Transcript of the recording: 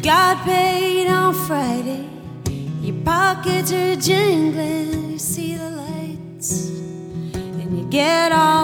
got paid on Friday, your pockets are jingling, you see the lights, and you get all